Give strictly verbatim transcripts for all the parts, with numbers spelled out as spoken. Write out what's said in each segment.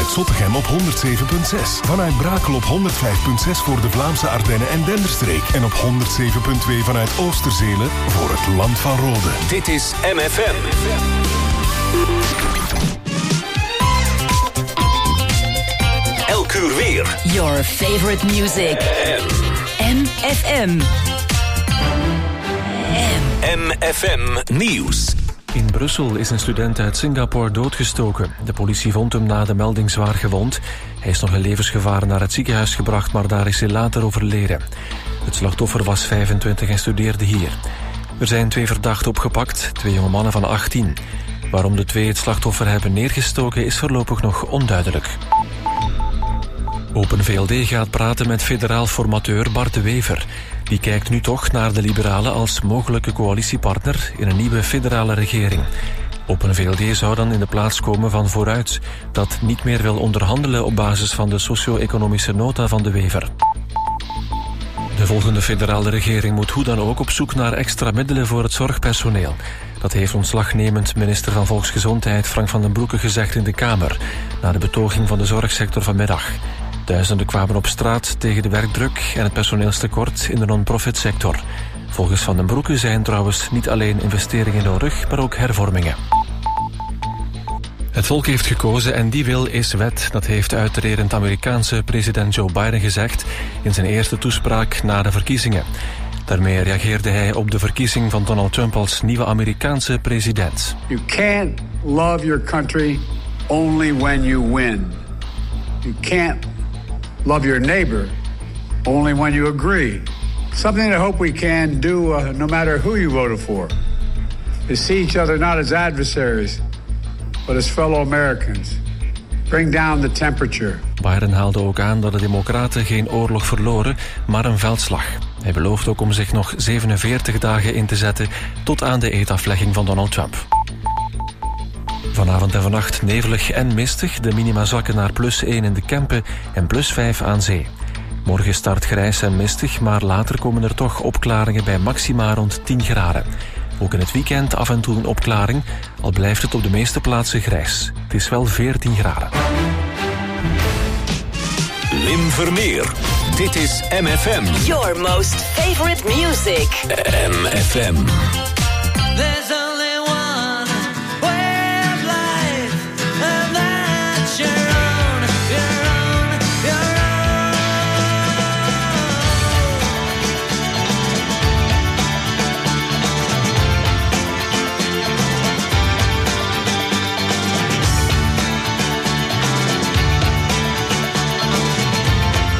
vanuit Zottegem op honderd zeven komma zes. Vanuit Brakel op honderd vijf komma zes voor de Vlaamse Ardennen en Denderstreek. En op honderd zeven komma twee vanuit Oosterzelen voor het Land van Rode. Dit is M F M. Elk uur weer. Your favorite music. M F M. M F M Nieuws. In Brussel is een student uit Singapore doodgestoken. De politie vond hem na de melding zwaar gewond. Hij is nog in levensgevaar naar het ziekenhuis gebracht, maar daar is hij later overleden. Het slachtoffer was vijfentwintig en studeerde hier. Er zijn twee verdachten opgepakt, twee jonge mannen van achttien. Waarom de twee het slachtoffer hebben neergestoken is voorlopig nog onduidelijk. Open V L D gaat praten met federaal formateur Bart de Wever. Die kijkt nu toch naar de Liberalen als mogelijke coalitiepartner in een nieuwe federale regering. Open V L D zou dan in de plaats komen van Vooruit, dat niet meer wil onderhandelen op basis van de socio-economische nota van de Wever. De volgende federale regering moet hoe dan ook op zoek naar extra middelen voor het zorgpersoneel. Dat heeft ontslagnemend minister van Volksgezondheid Frank van den Broeke gezegd in de Kamer, na de betoging van de zorgsector vanmiddag. Duizenden kwamen op straat tegen de werkdruk en het personeelstekort in de non-profit sector. Volgens Van den Broeke zijn trouwens niet alleen investeringen nodig, maar ook hervormingen. Het volk heeft gekozen en die wil is wet. Dat heeft uitredend Amerikaanse president Joe Biden gezegd in zijn eerste toespraak na de verkiezingen. Daarmee reageerde hij op de verkiezing van Donald Trump als nieuwe Amerikaanse president. You can't love your country only when you win. You can't love your neighbor only when you agree. Something I hope we can do uh, no matter who you voted for is see each other not as adversaries, but as fellow Americans. Bring down the temperature. Biden haalde ook aan dat de Democraten geen oorlog verloren, maar een veldslag. Hij belooft ook om zich nog zevenenveertig dagen in te zetten tot aan de eetaflegging van Donald Trump. Vanavond en vannacht nevelig en mistig. De minima zakken naar plus één in de Kempen en plus vijf aan zee. Morgen start grijs en mistig, maar later komen er toch opklaringen bij maxima rond tien graden. Ook in het weekend af en toe een opklaring, al blijft het op de meeste plaatsen grijs. Het is wel veertien graden. Lim Vermeer. Dit is M F M. Your most favorite music. M F M. There's only one way of life, and that's your own, your own, your own.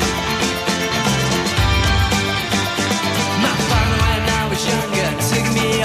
My father right now is younger, took me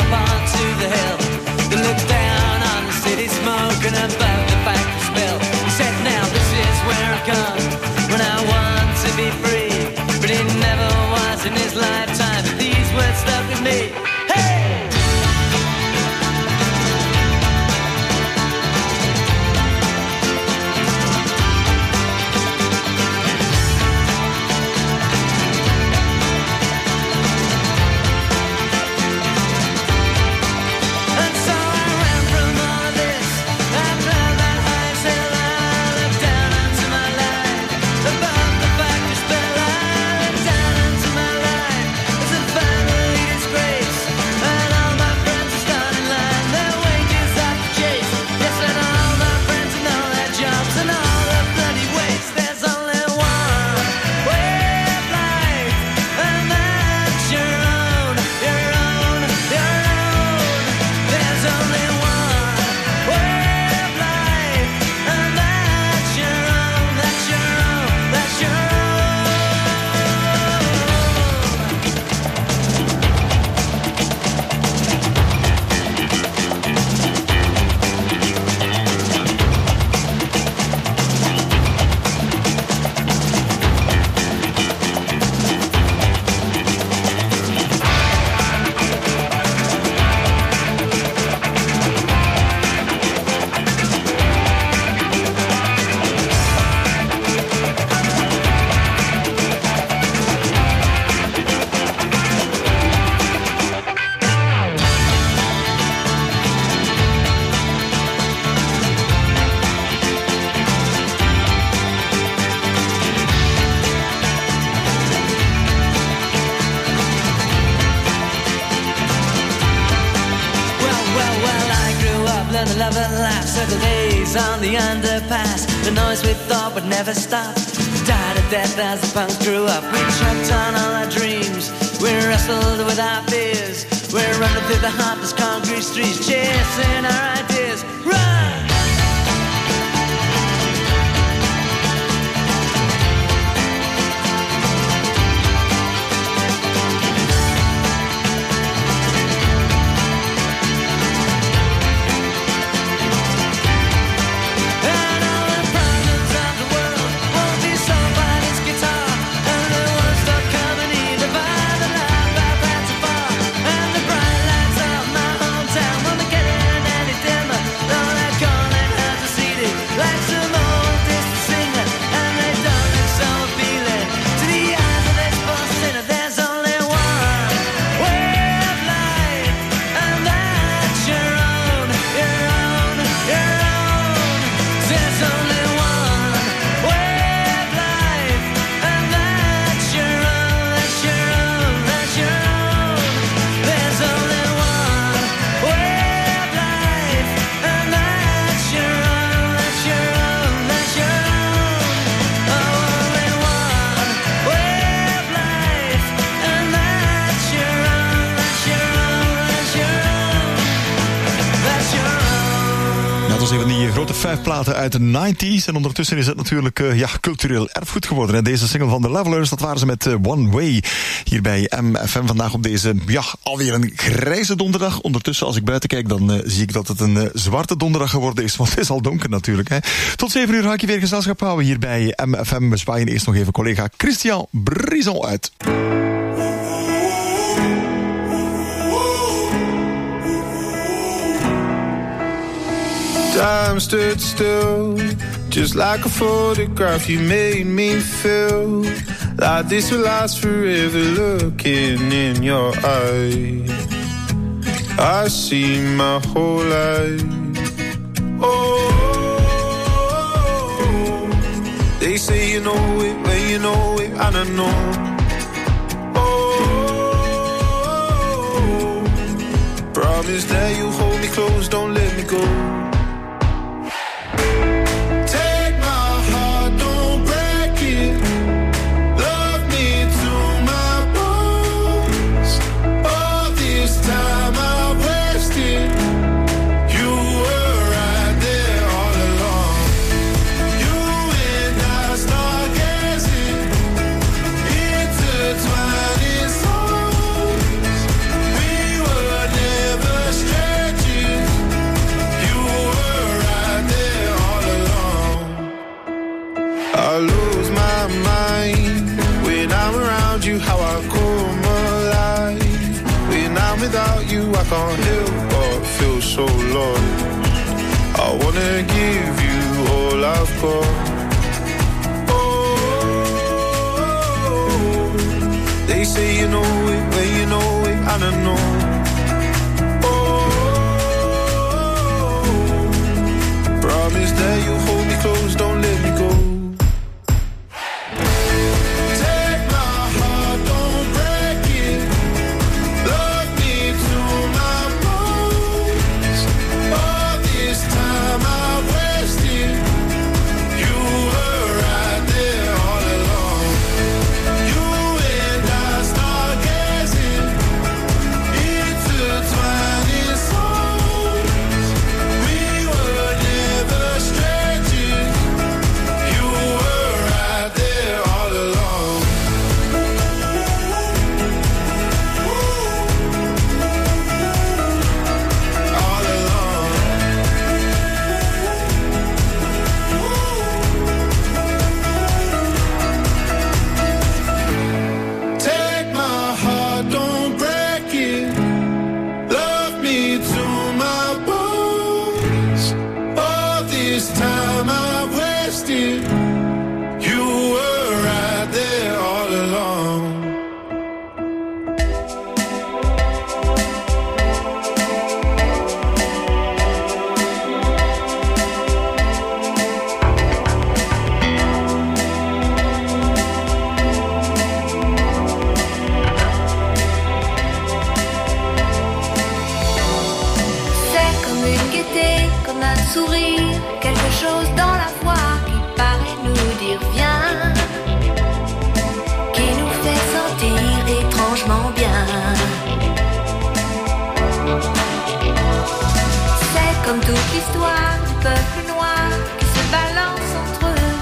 boys on the underpass. The noise we thought would never stop died a death as the punks grew up. We chopped on all our dreams, we wrestled with our fears. We're running through the heartless concrete streets, chasing our ideas. Run! Vijf platen uit de negentig en ondertussen is het natuurlijk uh, ja, cultureel erfgoed geworden. En deze single van de Levelers, dat waren ze met uh, One Way. Hier bij M F M vandaag op deze, ja, alweer een grijze donderdag. Ondertussen, als ik buiten kijk, dan uh, zie ik dat het een uh, zwarte donderdag geworden is. Want het is al donker natuurlijk. Hè. Tot zeven uur ga ik je weer gezelschap houden hier bij M F M. We zwaaien eerst nog even collega Christian Brison uit. Time stood still, just like a photograph. You made me feel like this will last forever. Looking in your eyes, I see my whole life. Oh, they say you know it when you know it, and I know. Oh, promise that you hold me close, don't let me go. I lose my mind when I'm around you, how I come alive. When I'm without you, I can't help but feel so lost. I wanna give you all I've got. Oh, they say you know it when you know it, and I know. Oh, promise that you hold me close, don't let me go. Quelque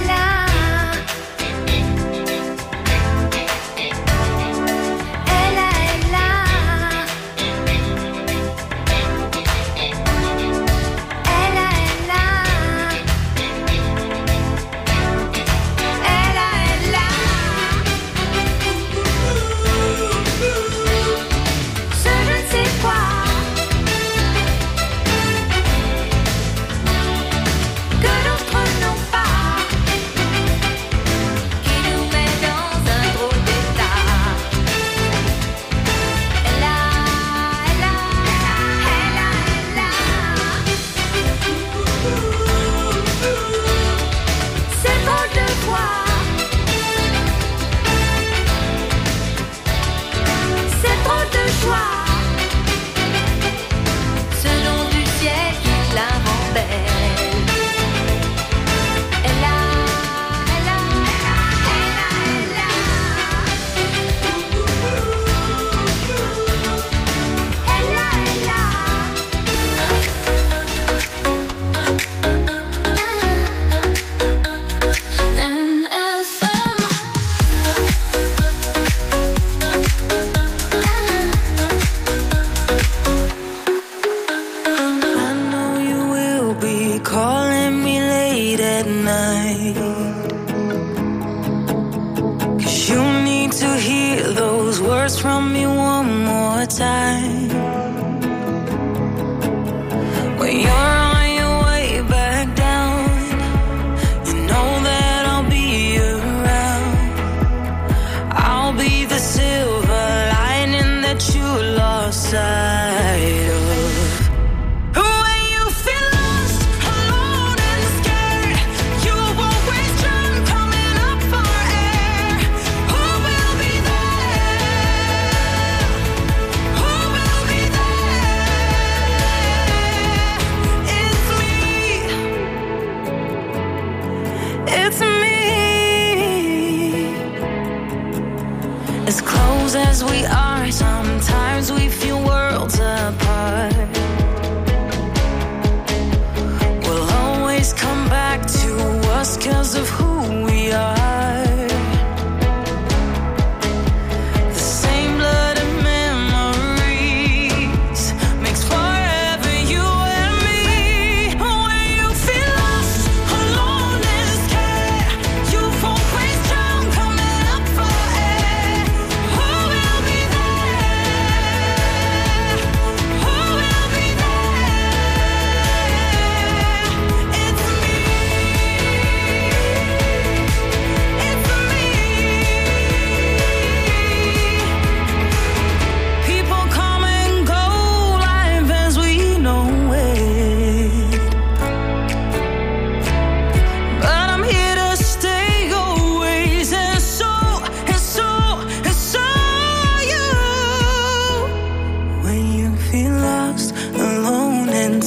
Sight of when you feel lost, alone.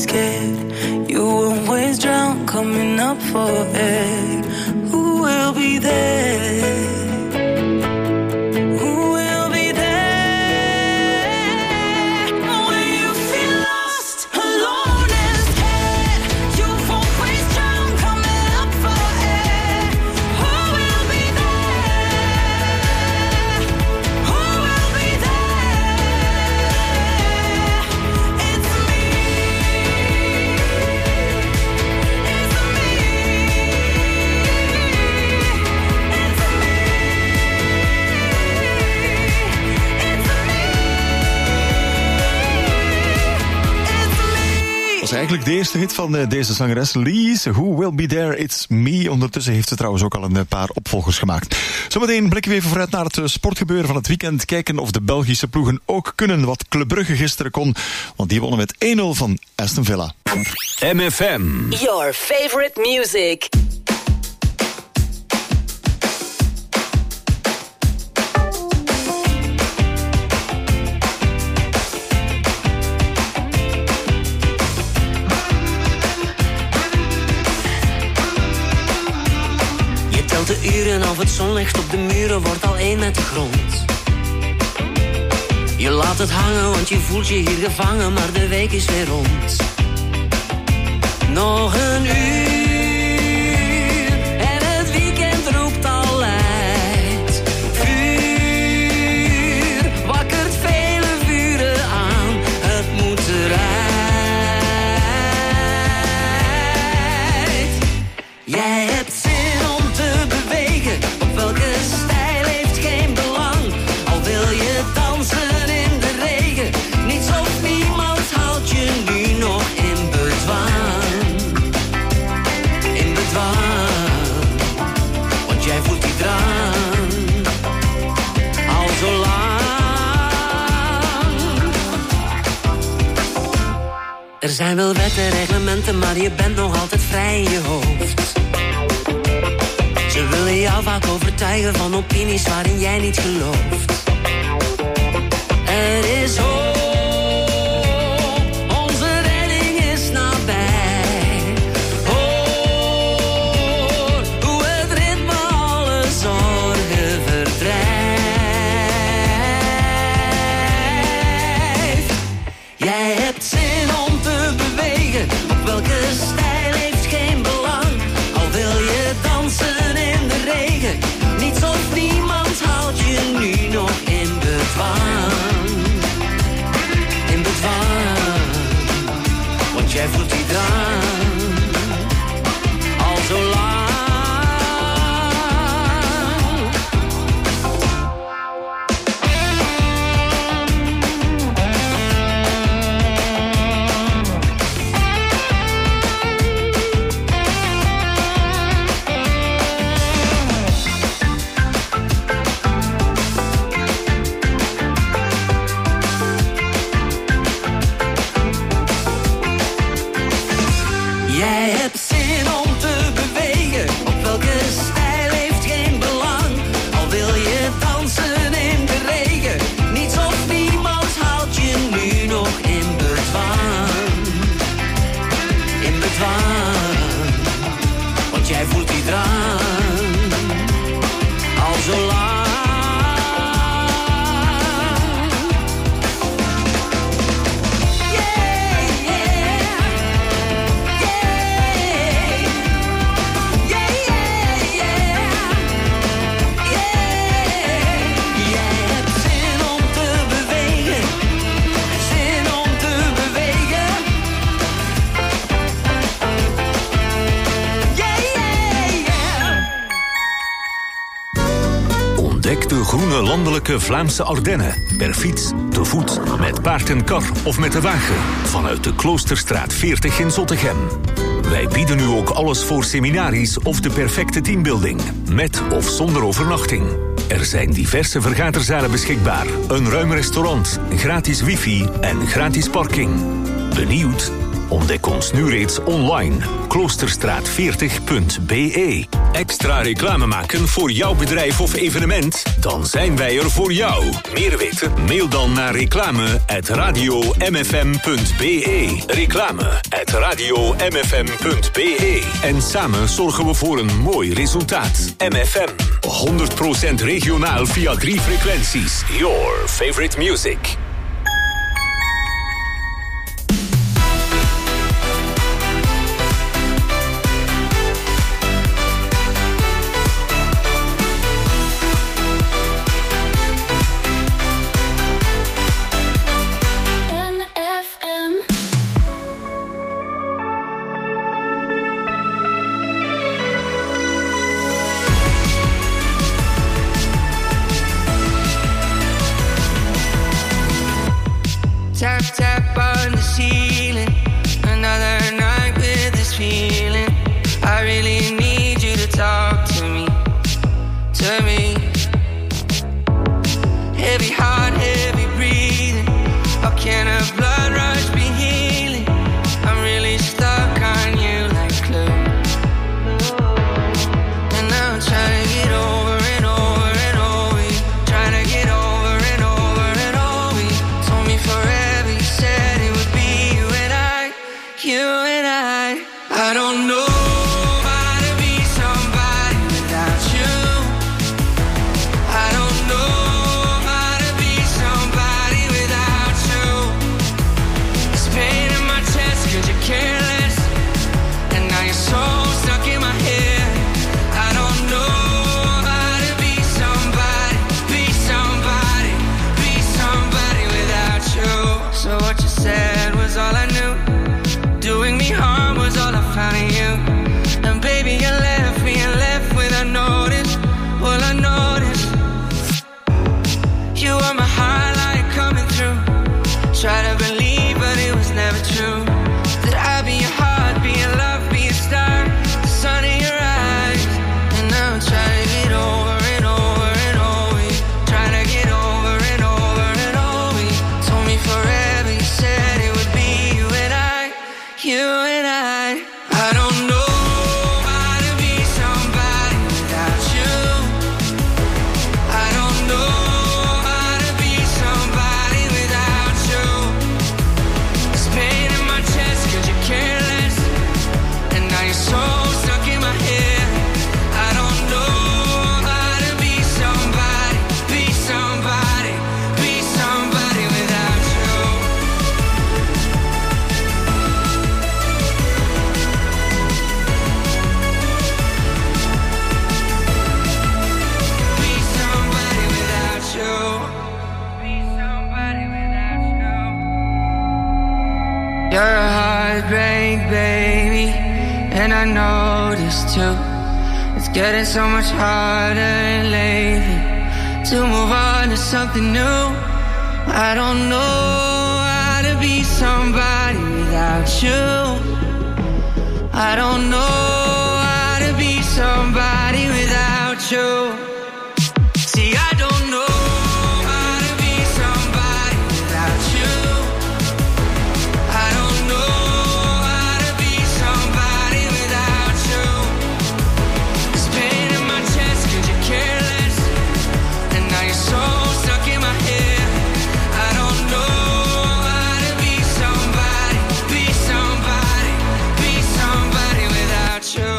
scared. You always drown, coming up for air. Who will be there? Eigenlijk de eerste hit van uh, deze zangeres Lies. Who Will Be There, It's Me. Ondertussen heeft ze trouwens ook al een paar opvolgers gemaakt. Zometeen blikken we even vooruit naar het uh, sportgebeuren van het weekend. Kijken of de Belgische ploegen ook kunnen wat Club Brugge gisteren kon. Want die wonnen met één nul van Aston Villa. M F M. Your favorite music. De uren of het zonlicht op de muren wordt al één met de grond. Je laat het hangen, want je voelt je hier gevangen, maar de week is weer rond. Nog een uur en het weekend roept al luid. Vuur wakkert vele vuren aan, het moet eruit. Jij hebt zin om te bewegen, op welke stijl heeft geen belang. Al wil je dansen in de regen, niets of niemand houdt je nu nog in bedwang. In bedwang, want jij voelt die drang al zo lang. Er zijn wel wetten, reglementen, maar je bent nog altijd vrij in je hoofd. Ze willen jou vaak overtuigen van opinies waarin jij niet gelooft. Er is hoop, onze redding is nabij. Hoor hoe het ritme alle zorgen verdrijft. Jij hebt zin om te bewegen, op welke stijl heeft geen belang. Al wil je dansen in de regen, niets of niemand houdt je nu nog in bedwang. In bedwang, want jij voelt die drang al zo lang. Jij hebt zin om te bewegen, op welke stijl heeft geen belang. Al wil je dansen in de regen, niets of niemand houdt je nu nog in bedwang. In bedwang, want jij voelt die drang al zo lang. Ontdek de groene landelijke Vlaamse Ardennen. Per fiets, te voet, met paard en kar of met de wagen. Vanuit de Kloosterstraat veertig in Zottegem. Wij bieden nu ook alles voor seminaries of de perfecte teambuilding. Met of zonder overnachting. Er zijn diverse vergaderzalen beschikbaar. Een ruim restaurant, gratis wifi en gratis parking. Benieuwd? Ontdek ons nu reeds online. kloosterstraat veertig punt b e. Extra reclame maken voor jouw bedrijf of evenement? Dan zijn wij er voor jou. Meer weten? Mail dan naar reclame at radio m f m punt b e. Reclame at radio m f m punt b e. En samen zorgen we voor een mooi resultaat. M F M. honderd procent regionaal via drie frequenties. Your favorite music. Tap, tap on the ceiling. Another night with this feeling. I really need you to talk to me, to me. Heavy heart, heavy breathing. How can a blood rush be healing? I'm really stuck on you like glue. And now I'm trying to get over and over and over you. Trying to get over and over and over you. Told me forever, you said it would be you and I, you and I. I don't know how to be somebody without you. I don't know how to be somebody without you. It's pain in my chest 'cause you're careless, and now you're so stuck in my head. I don't know how to be somebody, be somebody, be somebody without you. So what you said was all I knew. Doing me harm was all I found in you. And baby, you left me and left without notice. Well, I noticed you were my highlight coming through. Try to believe, but it was never true. That I'd be your heart, be your love, be your star, the sun in your eyes. And now I'm trying to get over and over and over you. Trying to get over and over and over you. Told me forever, you said it would be you and I, you and I. I don't know how to be somebody without you. I don't know how to be somebody without you. It's pain in my chest 'cause you're careless, and now you're so stuck in my head. I don't know how to be somebody, be somebody, be somebody without you. Be somebody without you. Be somebody without you. You're a heartbreak, baby, and I know this too. It's getting so much harder lately to move on to something new. I don't know how to be somebody without you. I don't know how to be somebody without you. See, I don't know how to be somebody without you. I don't know how to be somebody without you. There's pain in my chest 'cause you're careless, and now you're so stuck in my head. I don't know how to be somebody, be somebody, be somebody without you.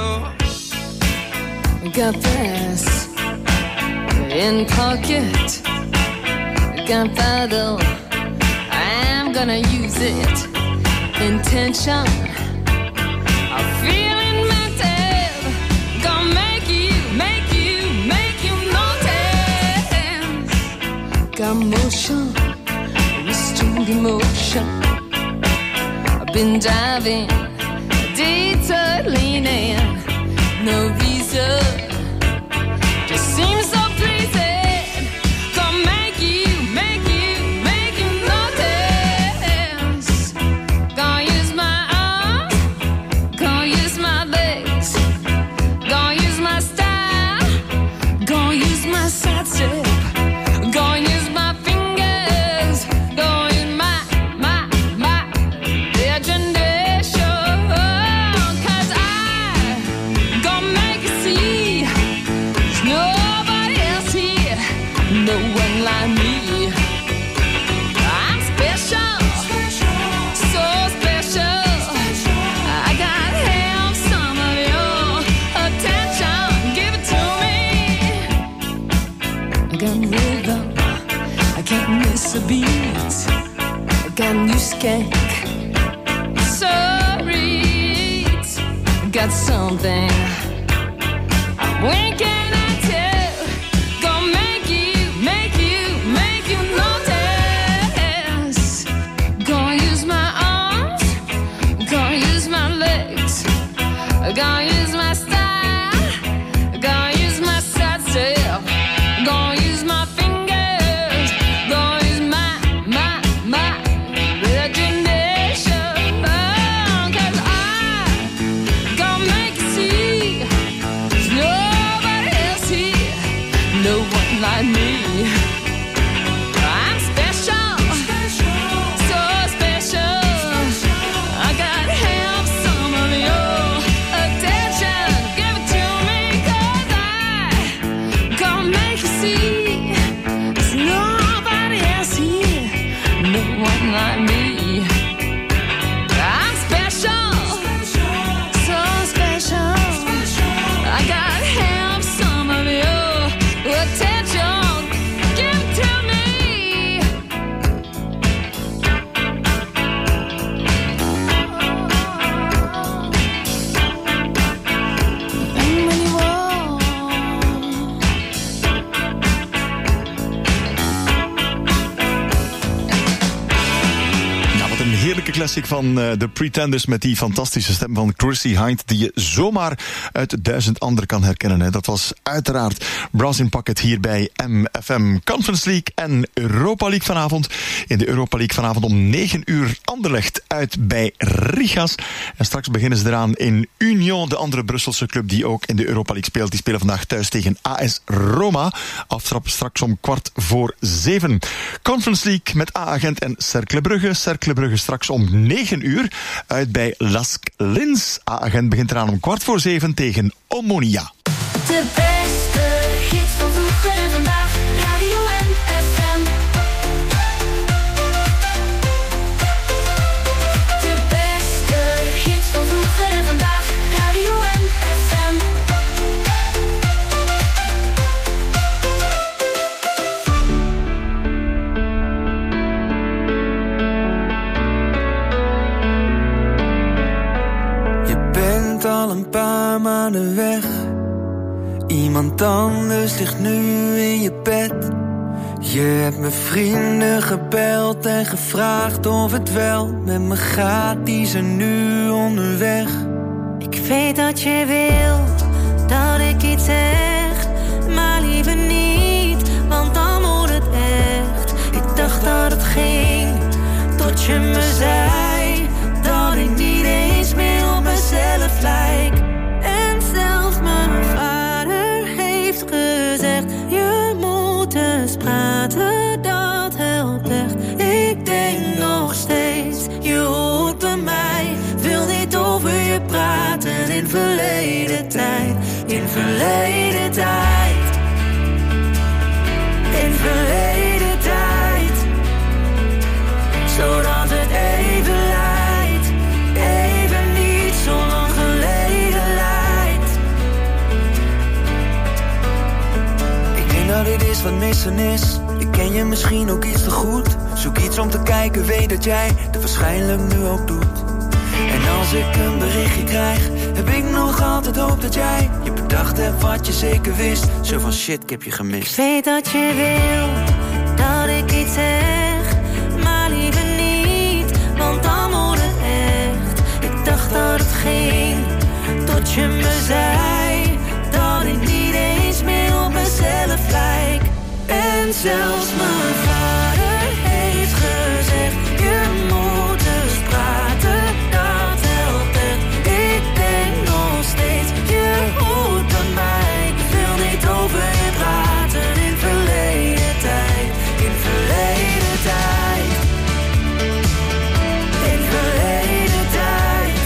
Got this in pocket, gunpowder, I'm gonna use it. Intention, I'm feeling mental, gonna make you, make you, make you notice. Got motion, restrained emotion. I've been diving, detour leaning, no reason, just seems so pleasing. Gonna make you, make you, make you notice. Gonna use my arm, gonna use my legs, gonna use my style, gonna use my side step, gonna use my fingers, gonna use my, my, my imagination. got something. When can I tell? Gonna make you, make you, make you notice. Gonna use my arms, gonna use my legs, gonna use my style, gonna use my side step, gonna use my fingers, gonna use my, my, my imagination. Oh, 'cause I gonna make you see there's nobody else here, no one like me. I'm special, so special. I got half some of your attention. Give it to me, 'cause I gonna make you see there's nobody else here, no one like me. I'm special, so special. I got half some of your attention. Give it to me. And when you walk, Ja, wat een heerlijke classic van uh, The Pretenders met die fantastische stem van Chrissie Hynde, die je zomaar uit duizend anderen kan herkennen. Hè. Dat was uiteraard Brass in Pocket hier bij M F M. Conference League en Europa League vanavond. In de Europa League vanavond om negen uur Anderlecht uit bij Rigas. En straks beginnen ze eraan in Union, de andere Brusselse club die ook in de Europa League speelt. Die spelen vandaag thuis tegen A S Roma. Aftrap straks om kwart voor zeven. Conference League met A-agent en Cercle Brugge. Cercle Brugge straks om negen uur uit bij Lask Linz. A-agent begint eraan om kwart voor zeven tegen Omonia. De beste hits van vroeger en vandaag. Radio M F M. De beste hits van vroeger en vandaag. Radio M F M. Je bent al een paar maanden weg. Iemand anders ligt nu in je bed. Je hebt mijn vrienden gebeld en gevraagd of het wel met me gaat. Die zijn nu onderweg. Ik weet dat je wil dat ik iets zeg, maar liever niet, want dan moet het echt. Ik dacht dat het ging, tot je me zei dat ik niet eens meer op mezelf lijk. En zelfs mijn vader heeft gezegd, je moet eens praten, dat helpt echt. Ik denk nog steeds, je hoort bij mij, wil niet over je praten in verleden tijd. In verleden tijd. In verleden tijd. Zodat het even lijkt, even niet zo lang geleden lijkt. Ik denk dat dit is wat missen is. Ik ken je misschien ook iets te goed. Zoek iets om te kijken, weet dat jij het waarschijnlijk nu ook doet. En als ik een berichtje krijg, heb ik nog altijd hoop dat jij je bedacht hebt wat je zeker wist. Zo van shit, ik heb je gemist. Ik weet dat je wil dat ik iets zeg, maar liever niet, want dan moet het echt. Ik dacht dat het ging, tot je me zei dat ik niet eens meer op mezelf lijk. En zelfs mijn vader heeft gezegd, je moet eens praten, dat helpt echt. Ik denk nog steeds, je hoort bij mij. Ik wil niet over je praten in verleden tijd. In verleden tijd. In verleden tijd.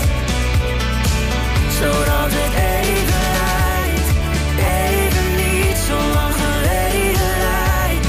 Zodat het even lijkt, even niet zo lang geleden lijkt.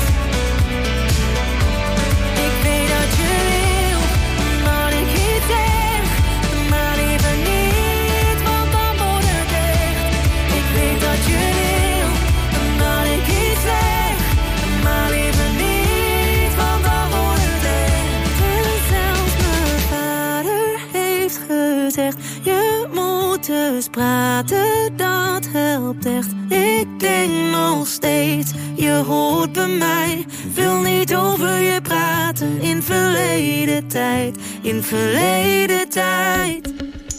Ik weet dat je wil dat ik iets zeg, maar liever niet, want dan wordt het echt. Ik weet dat je wil dat ik iets zeg, maar liever niet, want dan wordt het echt. En zelfs mijn vader heeft gezegd, je moet Dus praten, dat helpt echt. Ik denk nog steeds, je hoort bij mij. Wil niet over je praten in verleden tijd. In verleden tijd.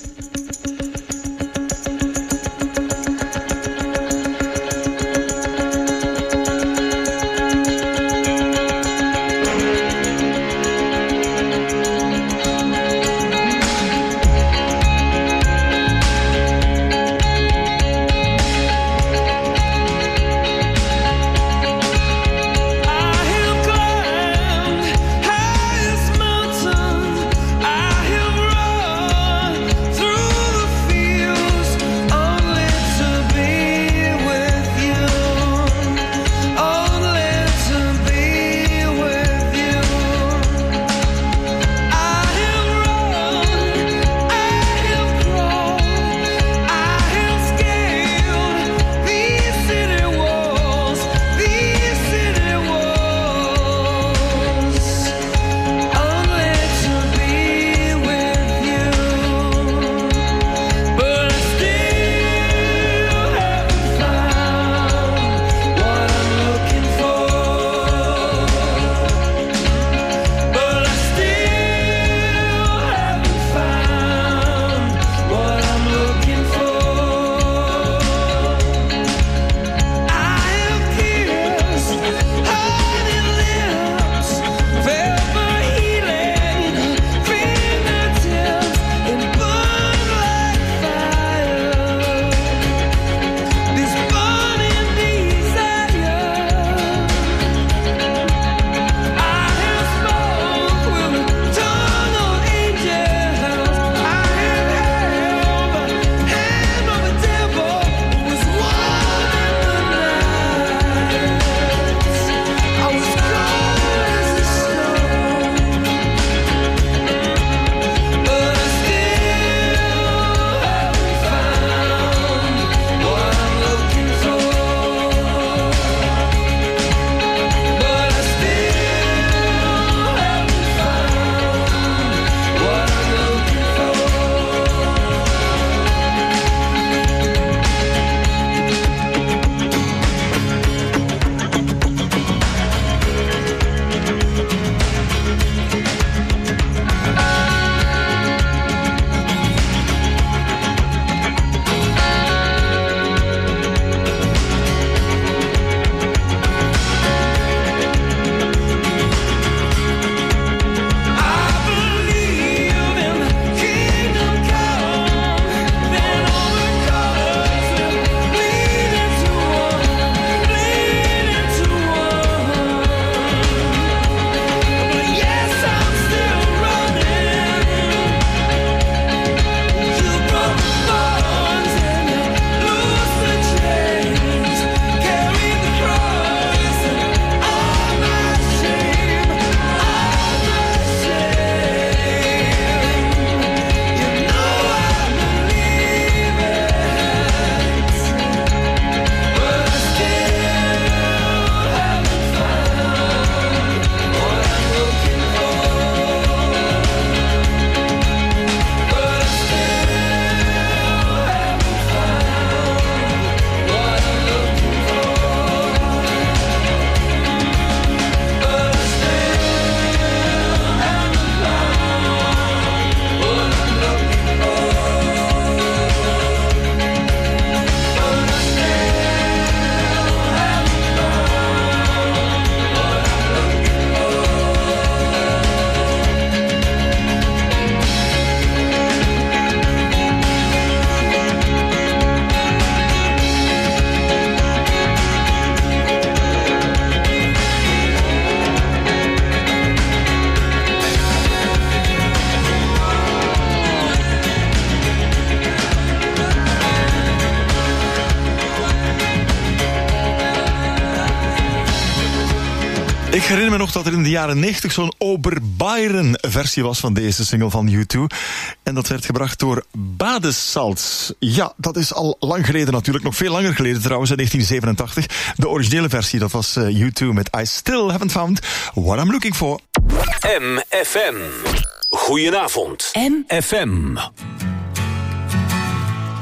Ik herinner me nog dat er in de jaren negentig zo'n Oberbayern versie was van deze single van U twee. En dat werd gebracht door Badesalz. Ja, dat is al lang geleden natuurlijk. Nog veel langer geleden trouwens, in negentien zevenentachtig. De originele versie, dat was uh, U twee met I Still Haven't Found What I'm Looking For. M F M. Goedenavond. M F M.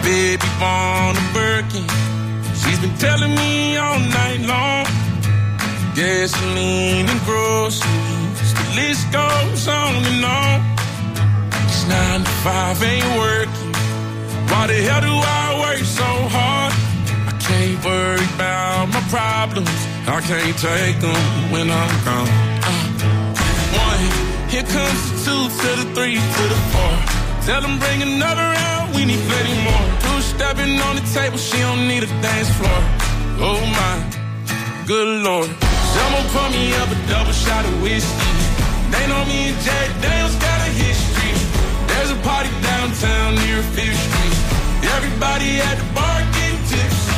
Baby born a Birkin. She's been telling me all night long. Gasoline and groceries, the list goes on and on. It's nine to five ain't working. Why the hell do I work so hard? I can't worry about my problems. I can't take them when I'm gone. Uh, one, here comes the two to the three to the four. Tell them bring another round, we need plenty more. Two stepping on the table, she don't need a dance floor. Oh my, good Lord. Someone pour me up a double shot of whiskey. They know me and Jack Daniels got a history. There's a party downtown near Fifth Street. Everybody at the bar getting tipsy.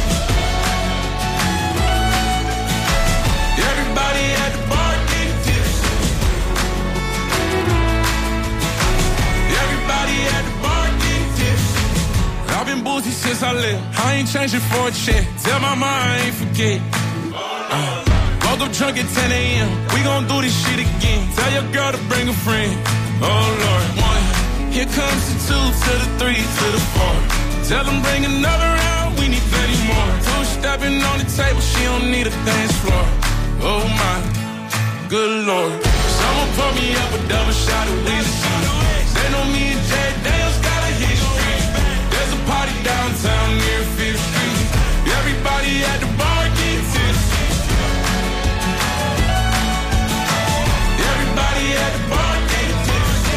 Everybody at the bar getting tipsy. Everybody at the bar getting tipsy. I've been boozy since I left. I ain't changing for a check. Tell my mom I ain't forget. Uh. Woke up drunk at ten a.m. We gon' do this shit again. Tell your girl to bring a friend. Oh Lord. One, here comes the two to the three to the four. Tell them bring another round, we need plenty more. Two stepping on the table, she don't need a dance floor. Oh my, good Lord. Someone pour me up a double shot of whiskey. They know me and Jack Daniels got a history. There's a party downtown near Fifth Street. Everybody at the bar getting tipsy. Everybody at the bar getting tipsy.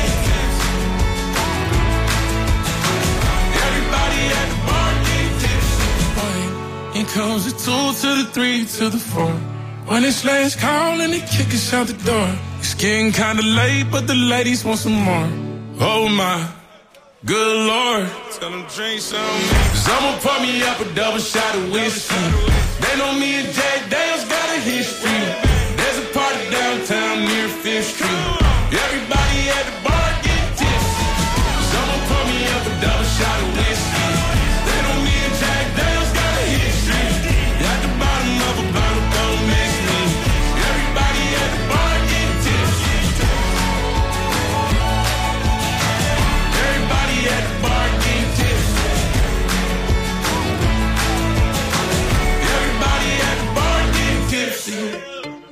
Everybody at the bar getting tipsy. One, here comes the two to the three to the four. When it's last call and they kick us out the door. It's getting kinda late, but the ladies want some more. Oh my, good Lord. Tell them drink some. Someone pour me up a double shot of whiskey. They know me and Jack Daniels got a history. There's a party downtown near Fifth Street. Everybody at the bar getting tipsy. Someone pour me up a double shot of whiskey. They know me and Jack Daniels got a history. At the bottom of a bottle, don't miss me. Everybody at the bar getting tipsy. Everybody at the bar getting tipsy. Everybody at the bar getting tipsy.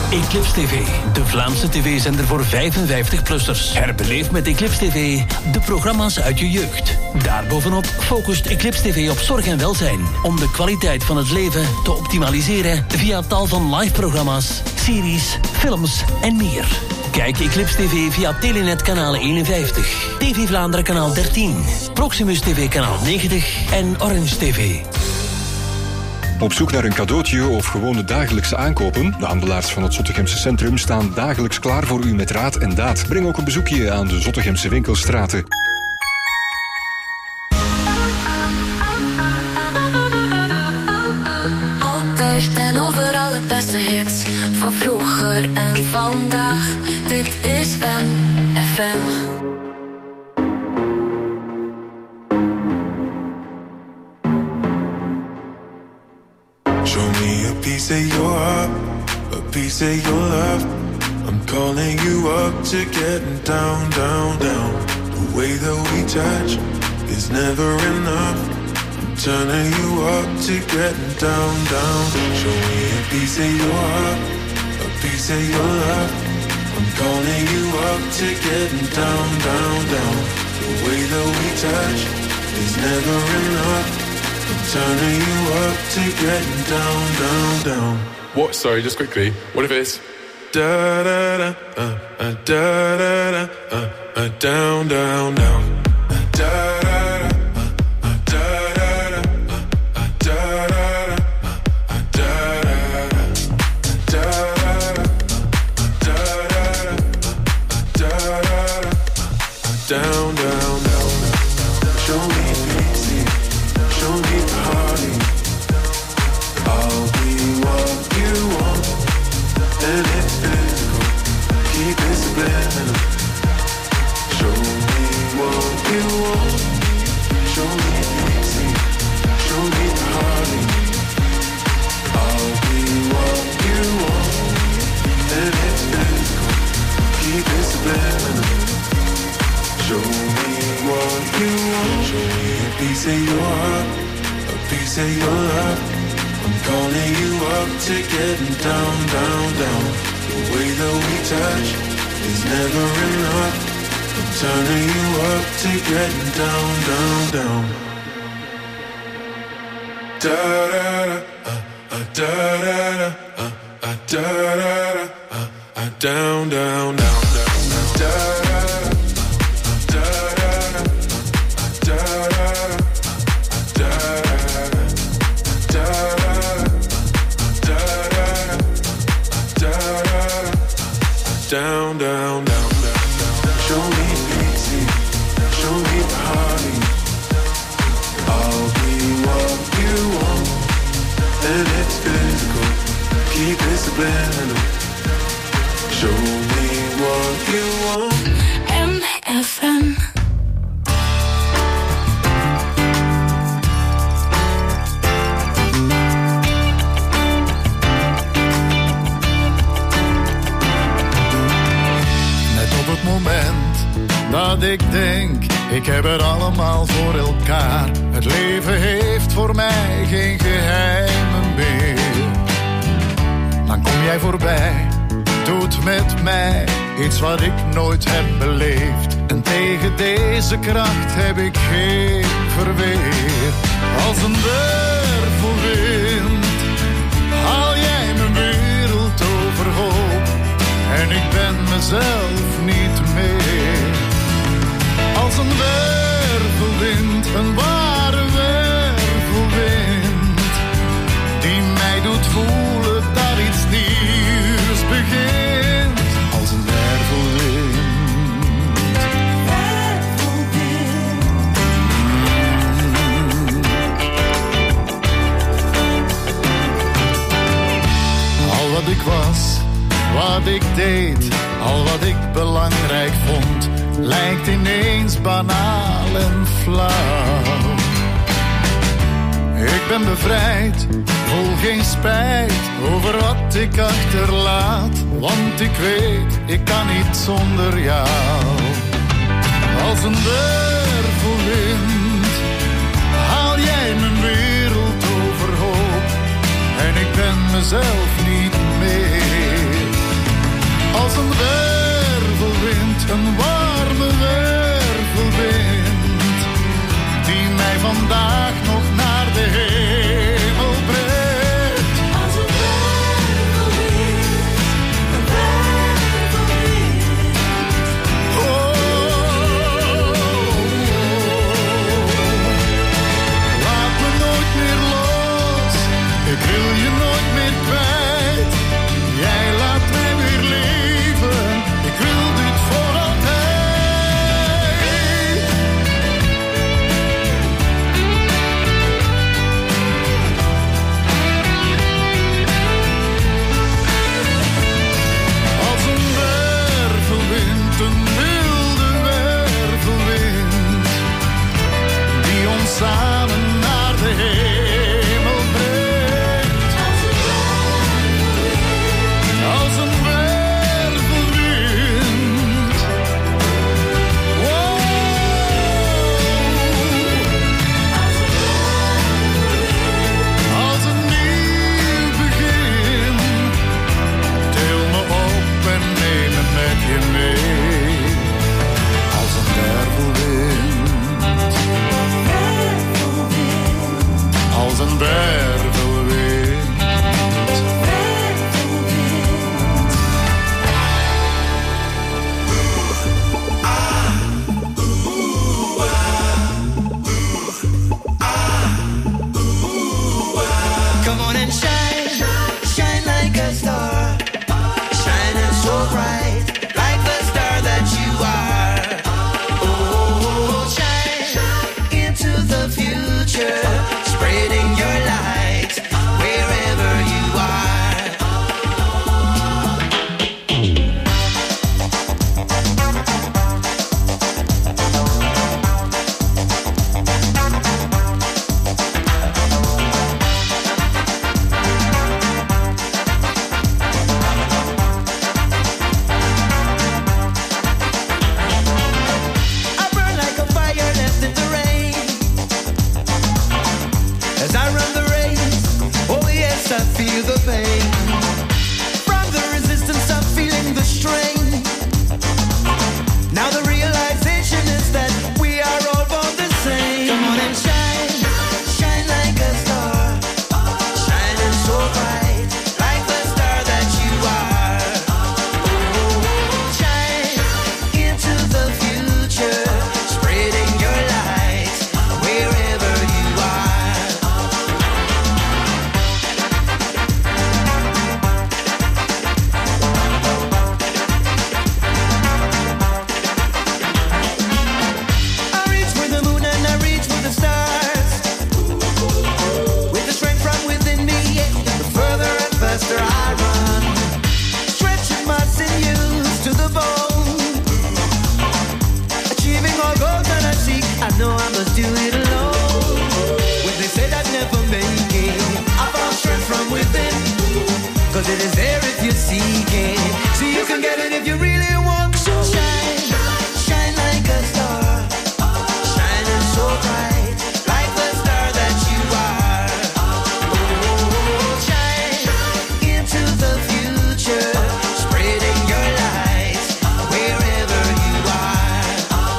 Eclipse T V, de Vlaamse tv-zender voor vijfenvijftig-plussers. Herbeleef met Eclipse T V de programma's uit je jeugd. Daarbovenop focust Eclipse T V op zorg en welzijn, om de kwaliteit van het leven te optimaliseren via tal van live-programma's, series, films en meer. Kijk Eclipse T V via Telenet kanaal eenenvijftig, T V Vlaanderen kanaal dertien, Proximus T V kanaal negentig en Orange T V. Op zoek naar een cadeautje of gewone dagelijkse aankopen? De handelaars van het Zottegemse Centrum staan dagelijks klaar voor u met raad en daad. Breng ook een bezoekje aan de Zottegemse winkelstraten. Altijd en overal het beste hits van vroeger en vandaag. Dit is M F M. Piece of your heart, a piece of your love. I'm calling you up to getting down, down, down. The way that we touch is never enough. I'm turning you up to getting down, down. Show me a piece of your heart, a piece of your love. I'm calling you up to getting down, down, down. The way that we touch is never enough. Turning you up to getting down, down, down. What? Sorry, just quickly. What if it's da da da uh, uh, da da da uh, uh, down, down, down. Uh, da da da uh, uh, da da da uh, uh, da da da uh, da da da da da da da da down, down, down. Show me pity, show me party. I'll be what you want, and it's physical. Keep it subliminal. Show me what you want. Show me pity, show me party. I'll be what you want, and it's physical. Keep it subliminal. Show me what you want. Show me a piece of your heart, a piece of your love. I'm calling you up to getting down, down, down. The way that we touch is never enough. I'm turning you up to getting down, down, down. Da da da, uh, uh, da da da, uh, uh, da da da, uh, uh, down, down, down, down, down, da da da. Down, down, down, down. Show me pity, show me party. I'll be what you want, and it's physical. Keep it subliminal. Show me what you want. M F M. Dat ik denk, ik heb het allemaal voor elkaar. Het leven heeft voor mij geen geheimen meer. Dan kom jij voorbij, doet met mij iets wat ik nooit heb beleefd. En tegen deze kracht heb ik geen verweer. Als een wervelwind haal jij mijn wereld overhoop. En ik ben mezelf niet meer. Als een wervelwind, een ware wervelwind, die mij doet voelen dat iets nieuws begint. Als een wervelwind. Wervelwind. Mm. Al wat ik was, wat ik deed, al wat ik belangrijk vond, lijkt ineens banaal en flauw. Ik ben bevrijd, voel geen spijt over wat ik achterlaat. Want ik weet, ik kan niet zonder jou. Als een wervelwind haal jij mijn wereld overhoop. En ik ben mezelf niet meer. seeking. So you can get it if you really want to. Shine, shine like a star, shining so bright, like the star that you are. Oh, shine into the future, spreading your light wherever you are.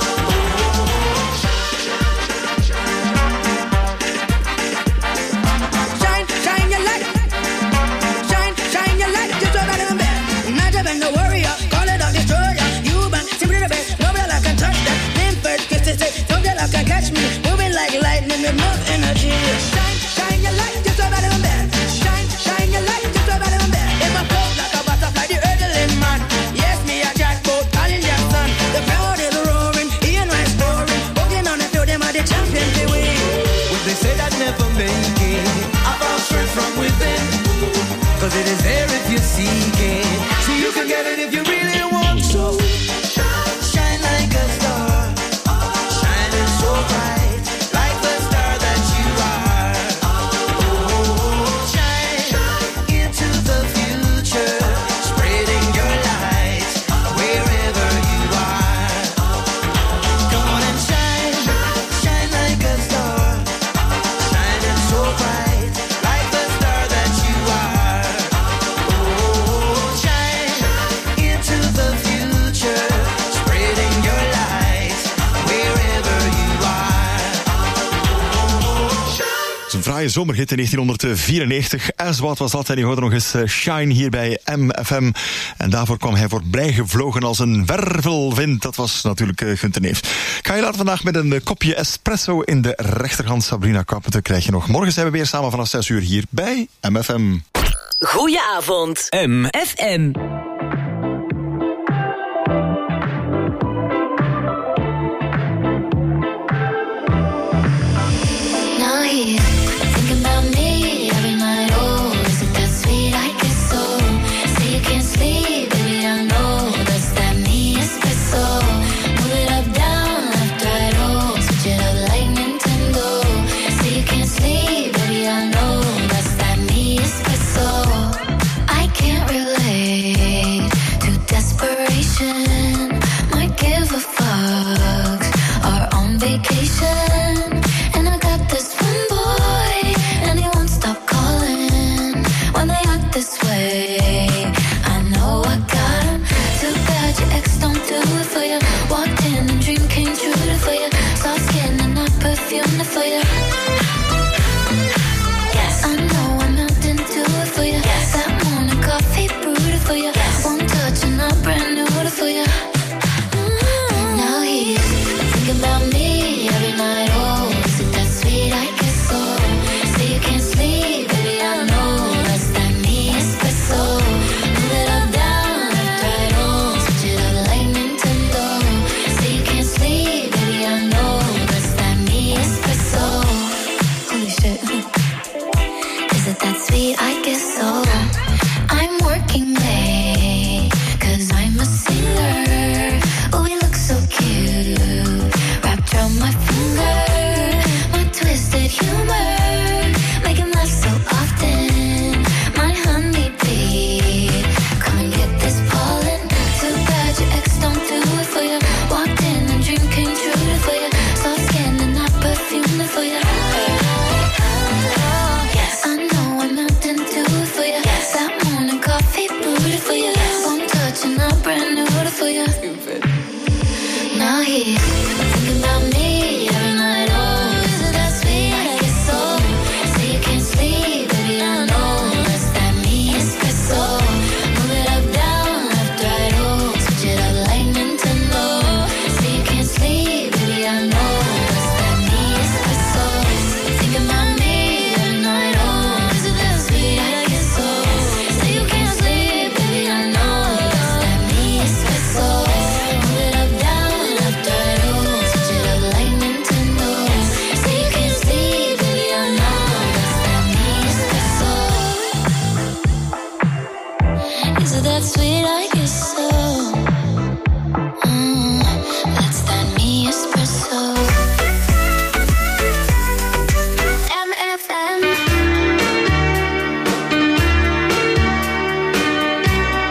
Shine, shine your light. Shine, shine your light. Just so about in bed. Not a been the warrior. Call it a destroyer. You been simply the best. Nobody I can touch that. Then first kiss to say, nobody I can catch me. Moving like lightning with enough energy. Shine, shine your light. Just so about in bed. Shine, shine your light. Just so about in bed. In my flow like a butterfly, the earthling man. Yes, me a jackpot, calling your son. The crowd is roaring. He and I scoring. Walking on the field, them are the champions they win. What they say that never make it, I found strength from within. Cause it is there if you seek it. So you can get it if you really want to. Shine like a star, shining so bright, like the star that you are. Oh, shine into the future, spreading your light wherever you are. Come on and shine, shine like a star, shining so bright, like the star that you are. Oh, shine into the future, spreading your light wherever you are. Het is een fraaie zomerhit in negentien vierennegentig. As wat was dat? En je hoorde nog eens eh, Shine hier bij M F M. En daarvoor kwam hij voorbij gevlogen als een wervelwind. Dat was natuurlijk uh, Gunther Neefs. Ik ga je later vandaag met een uh, kopje espresso in de rechterhand. Sabrina Carpenter krijg je nog. Morgen zijn we weer samen vanaf zes uur hier bij M F M. Goedenavond. M F M. Now here, thinking about me every night. Oh, is it that sweet? I guess so. Say you can't sleep, baby, I know that's that me espresso. Move it up, down, left, right, oh, switch it up like Nintendo. Say you can't sleep, baby, I know that's that me espresso. I can't relate to desperation. Might give a fuck. Are on vacation. And I got this one boy, and he won't stop calling when they act this way. I know I got him. Too bad your ex don't do it for you. Walked in and dream came true for you. Soft skin and not perfume for you. Yes, I know I'm not into it for you. Yes, that morning coffee brewed for you. Yes, one touch and I'm brand new for you. Mm. Now he's thinking about me every night. Oh, is it that sweet? I guess so. Say you can't sleep, baby, I know that's that me espresso. Move it up, down, left, right, oh, switch it up like Nintendo. Say you can't sleep, baby, I know that's that me espresso. Holy shit. Is it that sweet? I guess so. I'm working late, cause I'm a singer. Oh, we look so cute, wrapped around my finger. My twisted humor, making love so often. My honeybee, come and get this pollen. Too bad your ex don't do it for you. Walked in and dream came true for you. Soft skin and not perfume for you. Yes, I know I'm not into it for you. Yes, that morning coffee brewed for you. One touch and I'm brand new for you. Now he's thinking about me every night. Oh, is it that sweet? I guess so. Say you can't sleep, baby, I know that's that me espresso. Move it up, down, left, right, oh, switch it up like Nintendo. Say you can't sleep, baby, I know that's that me espresso. Thinking about me every night. Oh, is it that sweet? I guess so. Say you can't sleep, baby, I know that's that me espresso. Move it up, down, left, right, oh, switch it up like Nintendo. Say you can't sleep, baby, I know that's that me espresso. Is it that sweet? I guess so. Mm, that's that me espresso. M F M.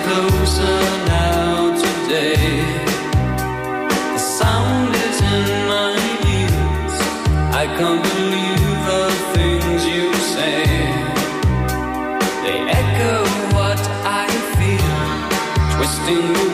closer now today. The sound is in my ears. I can't believe the things you say. They echo what I feel, twisting the